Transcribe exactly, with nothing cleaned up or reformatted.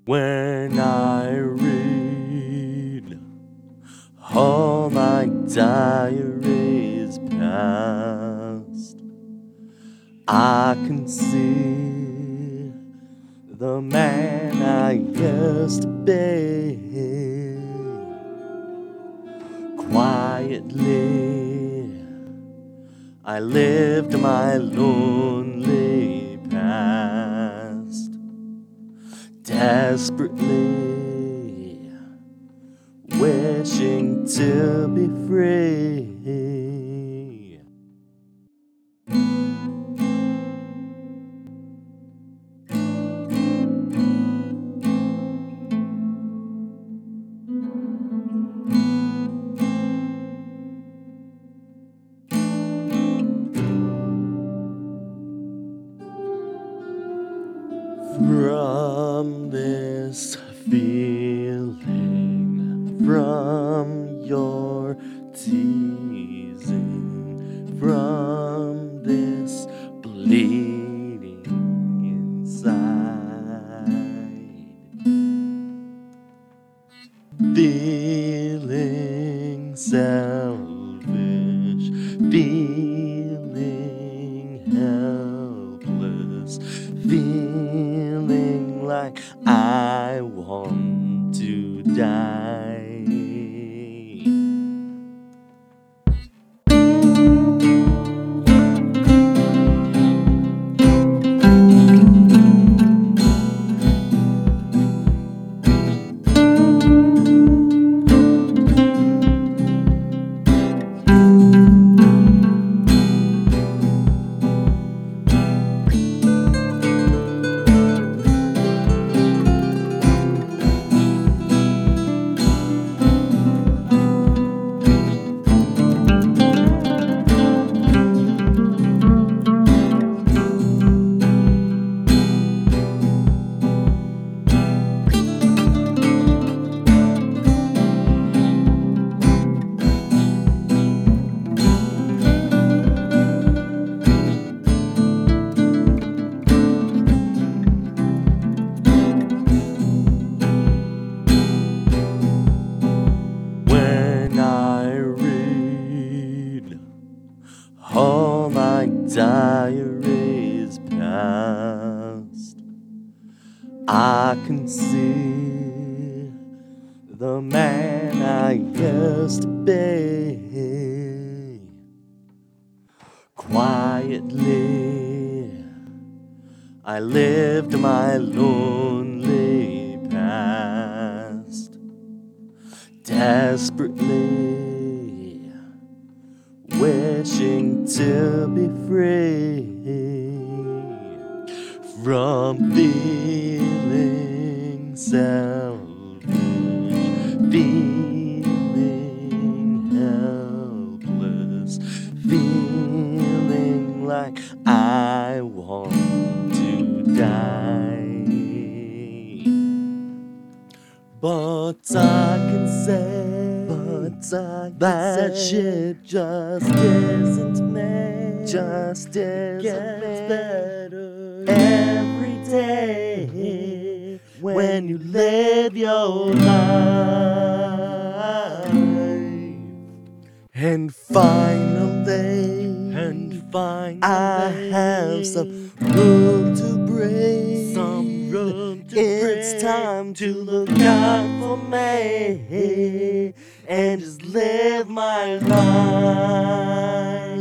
When I read all my diaries past, I can see the man I used to be. Quietly, I lived my lonely past. Desperately wishing to be free. From this feeling, from your teasing, from this bleeding inside, feeling selfish, feeling helpless, feeling like I want to die. All my diaries past, I can see the man I used to be. Quietly, I lived my lonely past. Desperately wishing to be free from feeling selfish, feeling helpless, feeling like I want to die. But I can say, but I can that say, shit just isn't me. Just isn't gets better every day when you live your life. And finally, and finally, I have some room to breathe. Some room to it's breathe. Time to look out for me and just live my life.